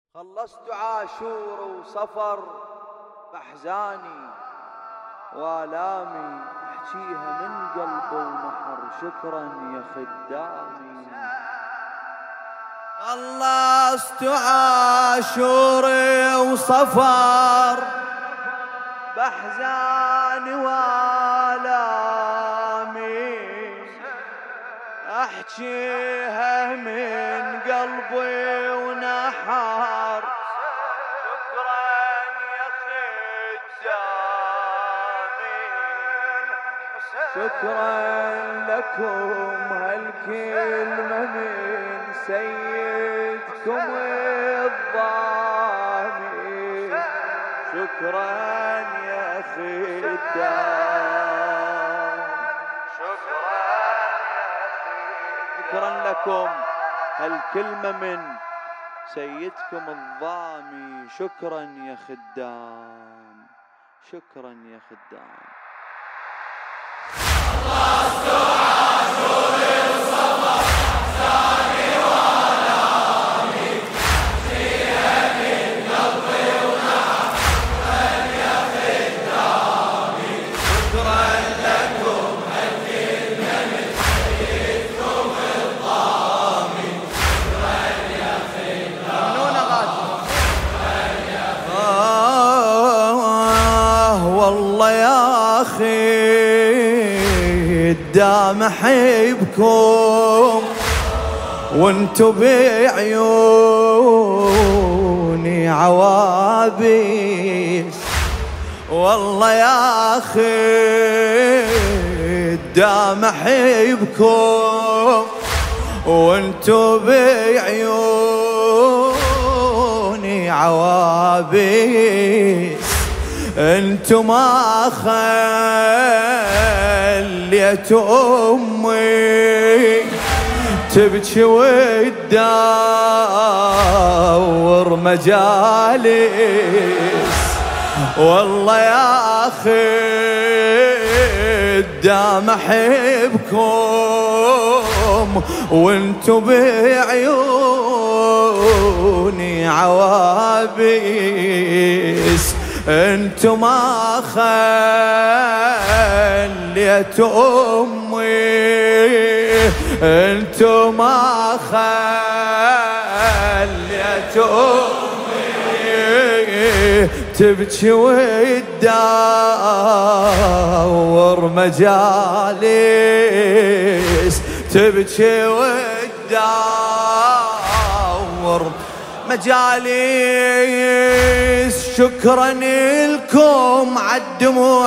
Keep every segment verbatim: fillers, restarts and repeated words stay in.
خلصت عاشور وصفر بأحزاني وآلامي، أحكيها من قلب ونحر شكرا يا خدامي. خلصت عاشور وصفر بأحزاني وآلامي، أحكيها من قلبي ونحر شكرا يا خدامي. شكرا لكم هالكلمة من سيدكم الضامي، شكرا يا خدام. شكرا لكم هالكلمة من سيدكم الضامي، شكرا يا خدام، شكرا يا خدام. خلصت عاشور وصفر أحزاني وآلامي، أحكيها من قلبي ونحر شكرا يا خدامي. شكرا لكم هالكلمة من سيدكم الضامي، شكرا يا خدامي. منونا غادي شكرا يا خدامي. والله يا أخي قدام احبكم وانتو بعيوني عوابيس، والله يا اخي قدام احبكم وانتو بعيوني عوابيس، انتو ما خليت امي تبكي وتدور مجالس، والله يا اخي قدام احبكم وانتو بعيوني عوابيس، انتو ما خليت امي، انتو ما خليت امي تبكي وتدور مجالس، تبكي وتدور مجالس. شكرا لكم عالدموع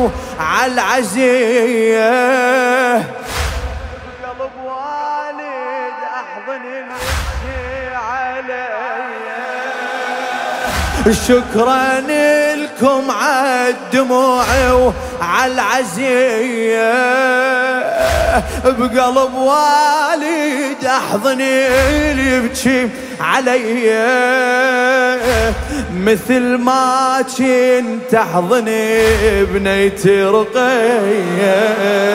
وعالعزية، بقلب والد احضن المشي علي. شكرا لكم عالدموع وعالعزية، بقلب والد احضن اللي يبكي علي، مثل ما كنت احضني بنيتي رقية،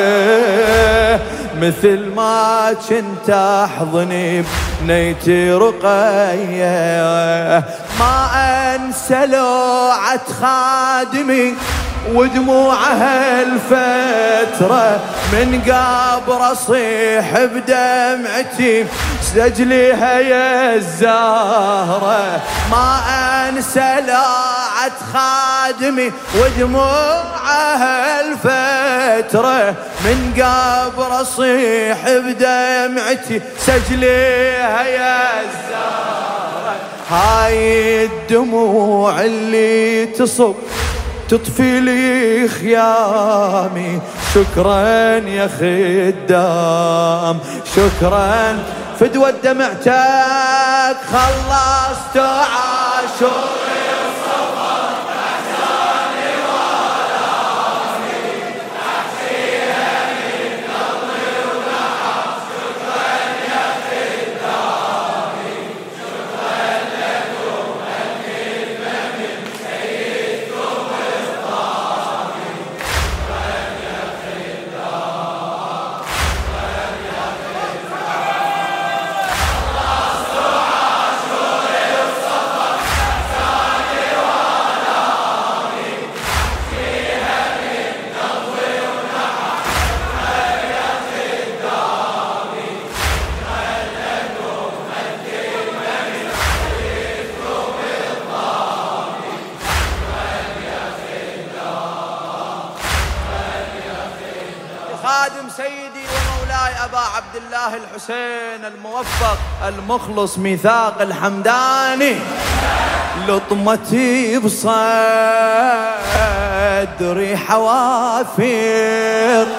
مثل ما كنت احضني بنيتي رقية. ما انسى لوعة خادمي ودموعها الفترة، من قبر اصيح بدمعتي سجليها يا الزهرة. ما انسى لوعة خادمي ودموعها الفترة، من قبر اصيح بدمعتي سجليها يا الزهرة. هاي الدموع اللي تصب تطفي لي خيامي، شكرا يا خدام، شكرا فدوى دمعتك. خلصت عاشور وصفر بأحزاني وآلامي، أحكيها من قلبي ونحر شكرا يا خدامي. شكرا لكم هالكلمة من سيدكم الضامي، شكرا يا خدام، شكرا يا خدام. خلصت عاشور وصفر خادم سيدي ومولاي أبا عبد الله الحسين الموفق المخلص ميثاق الحمداني، لطمتي بصدري حوافر،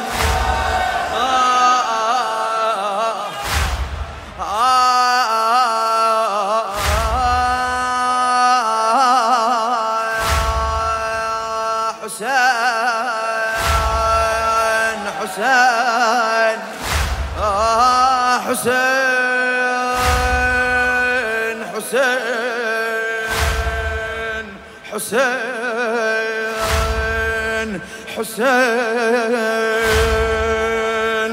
حسين آه حسين حسين حسين حسين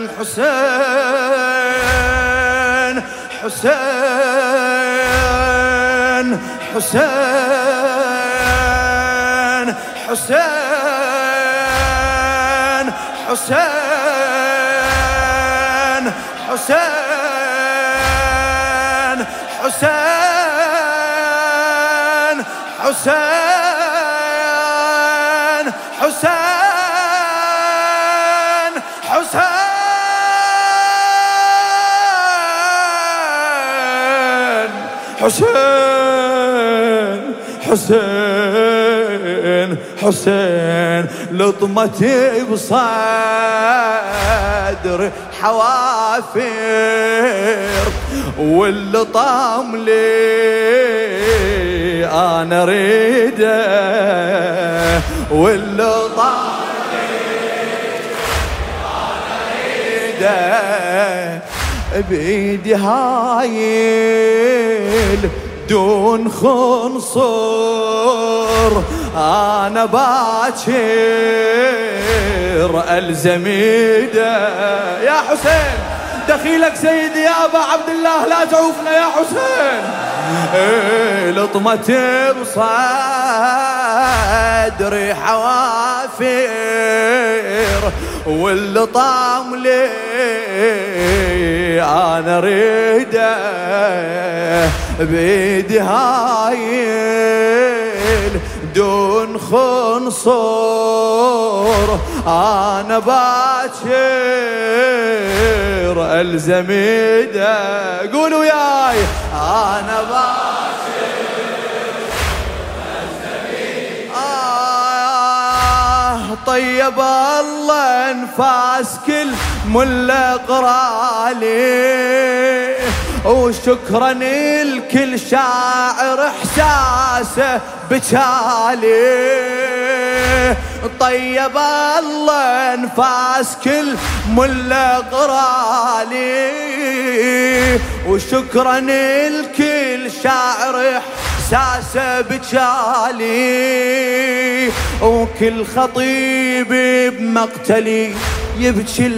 حسين حسين حسين حسين حسين حسين حسين حسين حسين حسين حسين حسين لطمتي بصدر حوافر، واللطام لي انا ريده، واللطام لي انا ريده، بايدي هايل دون خنصر، انا باكر الزميده. يا حسين دخيلك سيدي يا ابا عبد الله، لا تعوفنا يا حسين. لطمتي بصدري حوافر، واللطام لي انا ريده، بيدي هايل دون خنصر، انا باكر الزميده. قولوا ياي انا باكر الزميده. آه طيب الله انفاس كل ملا قرالي، وشكرا لكل شاعر احساسه بتالي. طيب الله انفاس كل ملا قرالي، وشكرا لكل شاعر احساسه بتالي. وكل خطيب بمقتلي يبكي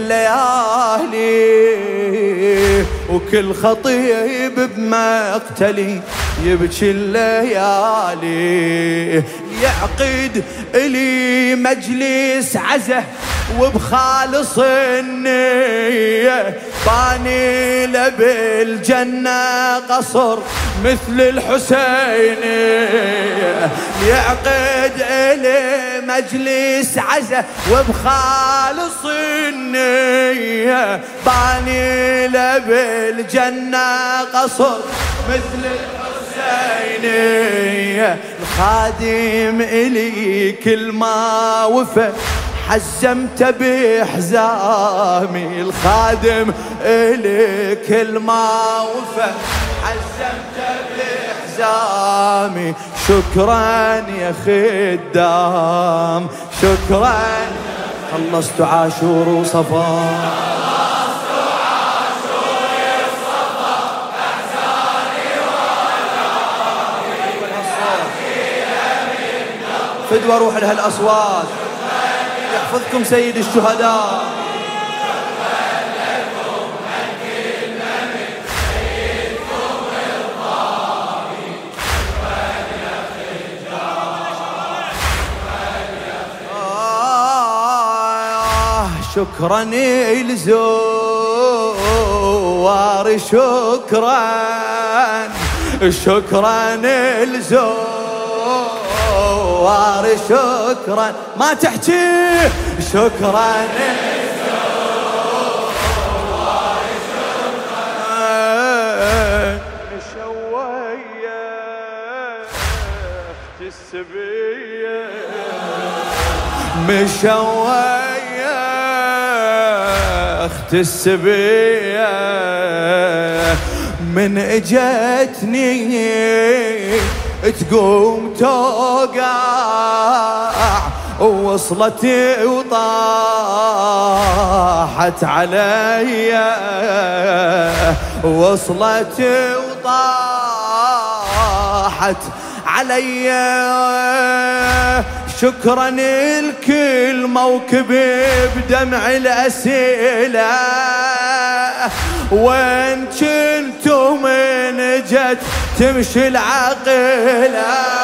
الليالي، وكل خطيب بمقتلي يبكي الليالي. يعقد إلي مجلس عزة وبخالص النية، باني له بالجنة قصر مثل الحسين. يعقد إلي مجلس عزة وبخالص النية، باني له بالجنة قصر مثل الحسين. الخادم إلي كل ما وفى حزمت بحزامي، الخادم إلي كل ما وفى حزمت بحزامي. شكرا يا خدام شكرا، خلصت عاشور وصفا. فدوى روح لها الأصوات، يحفظكم سيد الشهداء. شكرا الزوار شكرا، شكرا الزوار شكرا، ما تحكي شكرا السبية مشوية اخت السبية من اجتني تقوم توقع ووصلت وطاحت عليا وصلت وطاحت عليا شكرا الكل موكبي بدمع الأسئلة وين كنتوا من جت تمشي العقلة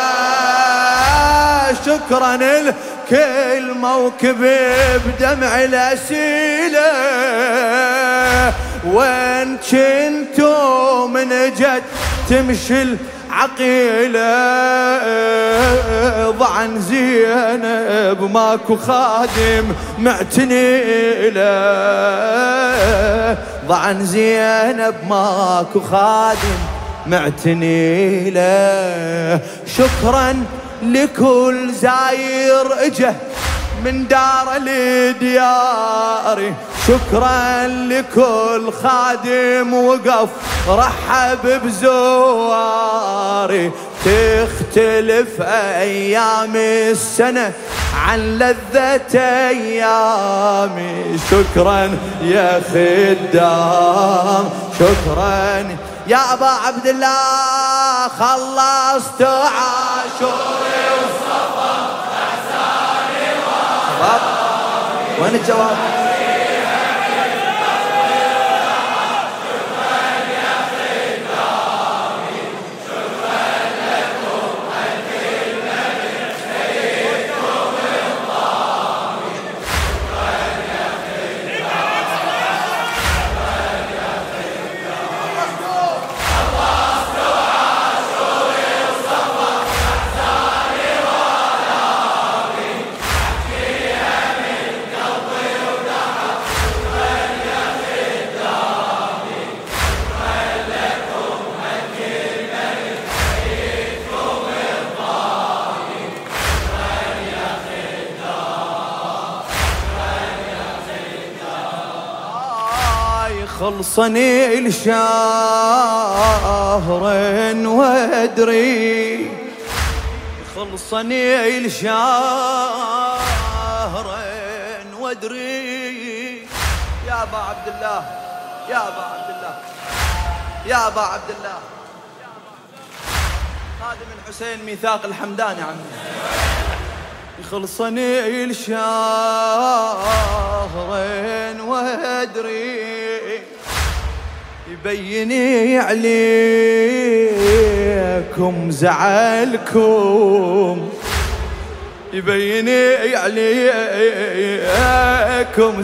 شكرا الكل موكبي بدمع الأسئلة وين كنتوا من جت تمشي العقيلة ضعن زينب ماكو خادم معتني له ضعن زينب ماكو خادم معتني له شكرا لكل زاير اجه من دار لدياري شكرا لكل خادم وقف رحب بزواري تختلف ايام السنة عن لذة ايامي شكرا يا خدام شكرا يا ابا عبد الله خلصت عاشوري وصفا احساني وصفا وين الجواب خلصني الشهرين وادري خلصني الشهرين وادري يا ابا عبد الله يا ابا عبد الله يا ابا عبد الله خادم الحسين ميثاق الحمداني عمي خلصني الشهرين وادري يبيني عليكم زعلكم يبيني عليكم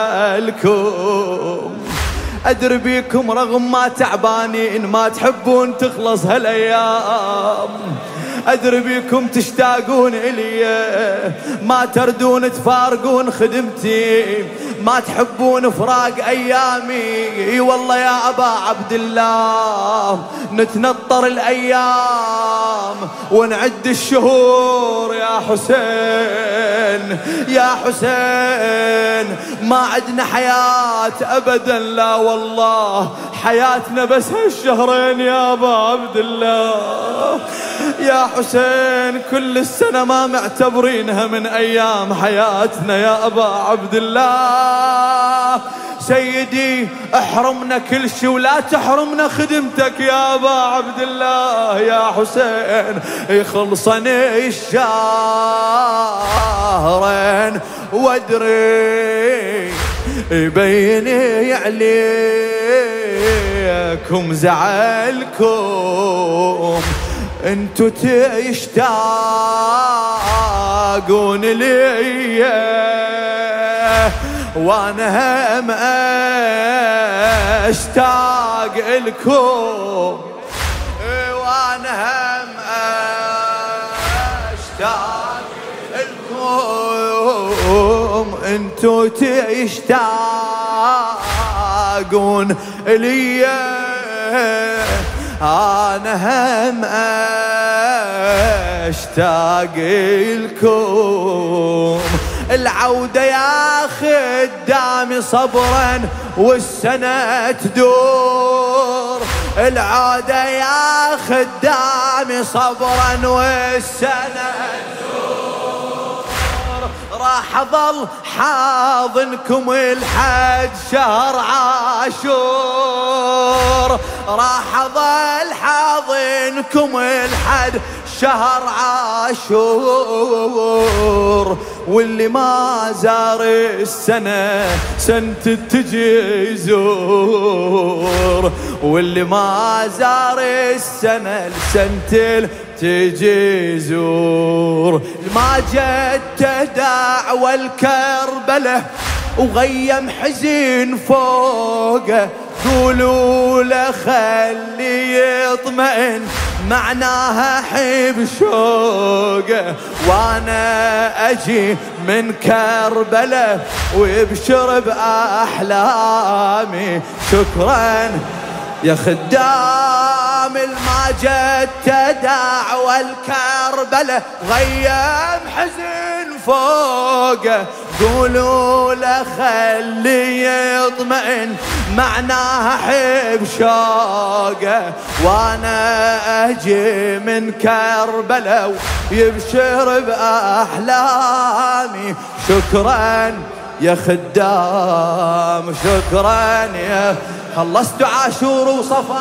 زعلكم أدري بيكم رغم ما تعبانين ما تحبون تخلص هالأيام أدري بيكم تشتاقون إلي ما تردون تفارقون خدمتي ما تحبون فراق أيامي اي والله يا أبا عبد الله نتنطر الأيام ونعد الشهور يا حسين يا حسين ما عدنا حياة أبدا لا والله حياتنا بس هالشهرين يا أبا عبد الله يا حسين كل السنة ما معتبرينها من أيام حياتنا يا أبا عبد الله سيدي احرمنا كل شي ولا تحرمنا خدمتك يا أبا عبد الله يا حسين يخلصني الشهرين وادري يبيني عليكم زعلكم انتو تشتاقون لي وانا هم اشتاق لكم وانا هم اشتاق لكم انتو تشتاقون لي أنا هم أشتاق لكم. العودة يا خدامي صبرا والسنة تدور. العودة يا خدامي صبرا والسنة تدور. راح أظل حاضنكم الحد شهر عاشور. راح أظل حاضنكم الحد شهر عاشور. واللي ما زار السنة سنة تجي يزور. واللي ما زار السنة السنة تجي يزور. ما جت دعوة الكربلة وغيم حزين فوقه. قولوا له خلي يطمئن معناها حب شوقه. وانا اجي من كربلة ويبشر باحلامي. شكرا يا خدام ما جت دعوة الكربلة غيم حزن فوقه. قولوا له خلي يطمئن معناها حب شوقه. وانا اجي من كربلة ويبشر باحلامي. شكرا يا خدام شكرا يا. خلصت عاشور وصفا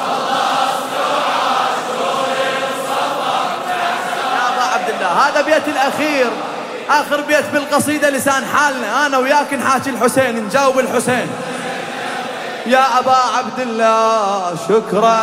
يا ابا عبد الله. هذا بيت الاخير اخر بيت بالقصيدة لسان حالنا. انا وياك نحاكي الحسين نجاوب الحسين. يا ابا عبد الله شكرا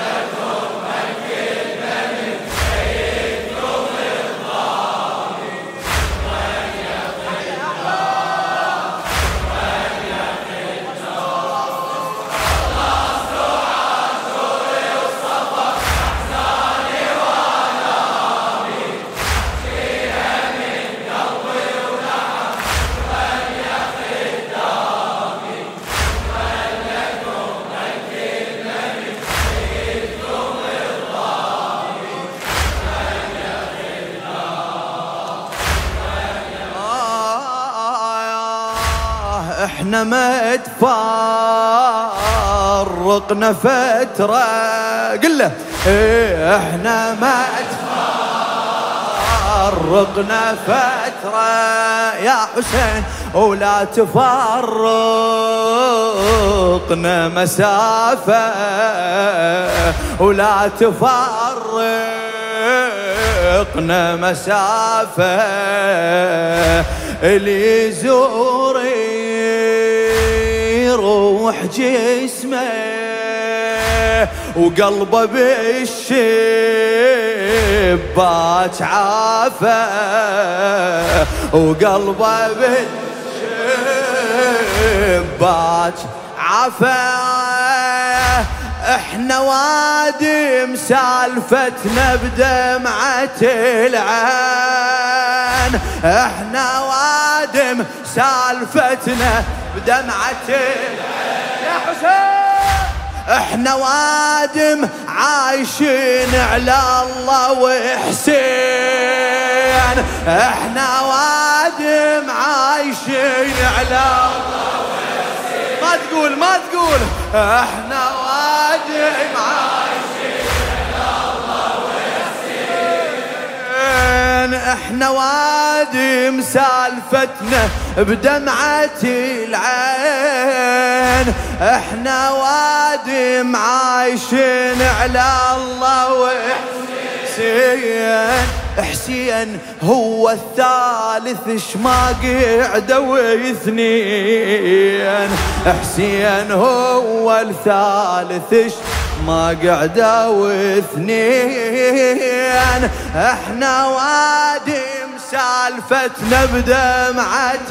احنا ما تفارقنا فترة. قل له ايه احنا ما تفارقنا فترة يا حسين. ولا تفارقنا مسافة. ولا تفارقنا مسافة. اللي يزوري روح جسمه وقلبه بالشباك عافى. وقلبه بالشباك عافى. احنا وادم سالفتنا بدمعة العين. احنا وادم سالفتنا بدمعة العين يا حسين. احنا وادم عايشين على الله وحسين. احنا وادم عايشين على الله وحسين. ما تقول ما تقول احنا وادم عايشين على الله وحسين. احنا وادم سالفتنا بدمعة العين. احنا وادم عايشين على الله وحسين. حسين هو الثالث اش ما قعدوا اثنين. حسين هو الثالث اش ما قعدوا اثنين. احنا وادم سالفتنا بدمعة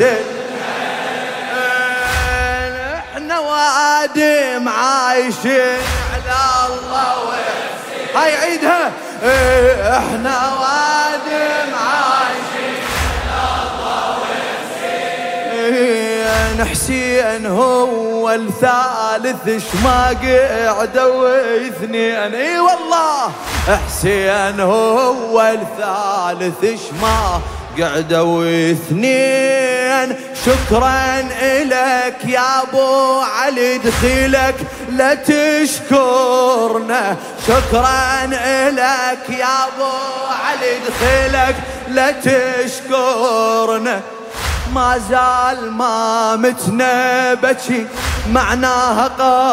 العين. احنا وادم عايشين على الله وحسين. هاي عيدها. احنا وادم عايشين على الله وحسين. شكرا حسين هو الثالث، اش ما قعدوا اثنين. اي والله حسين هو الثالث، اش ما قعدوا اثنين. شكرا إلك يا ابو علي، دخيلك لا تشكرنا. شكرا إلك يا ابو علي، دخيلك لا تشكرنا. ما زال ما متنا بكي معناها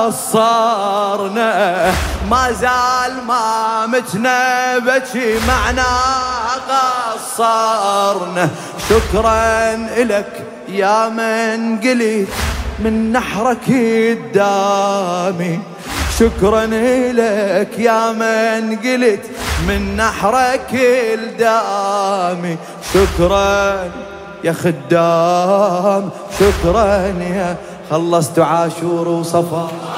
قصرنا. ما زال ما متنا بكي معناها قصرنا. شكرا إلك يا من قلت من نحرك الدامي. شكرا إلك يا من قلت من نحرك الدامي. شكرا يا خدام، شكرا يا خلصت عاشور وصفا.